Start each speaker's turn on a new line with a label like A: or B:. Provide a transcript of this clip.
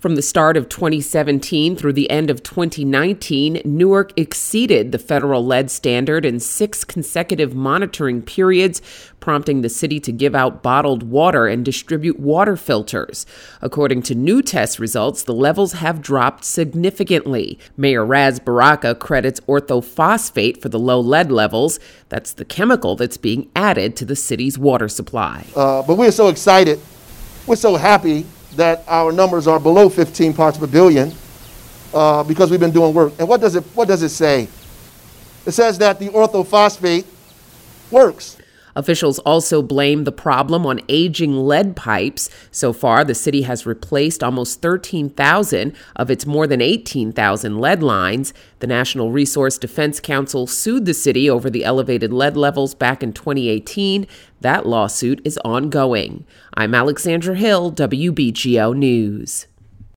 A: From the start of 2017 through the end of 2019, Newark exceeded the federal lead standard in 6 consecutive monitoring periods, prompting the city to give out bottled water and distribute water filters. According to new test results, the levels have dropped significantly. Mayor Ras Baraka credits orthophosphate for the low lead levels. That's the chemical that's being added to the city's water supply.
B: But we're so excited. We're so happy that our numbers are below 15 parts per billion because we've been doing work. And what does it say? It says that the orthophosphate works.
A: Officials also blame the problem on aging lead pipes. So far, the city has replaced almost 13,000 of its more than 18,000 lead lines. The National Resource Defense Council sued the city over the elevated lead levels back in 2018. That lawsuit is ongoing. I'm Alexandra Hill, WBGO News.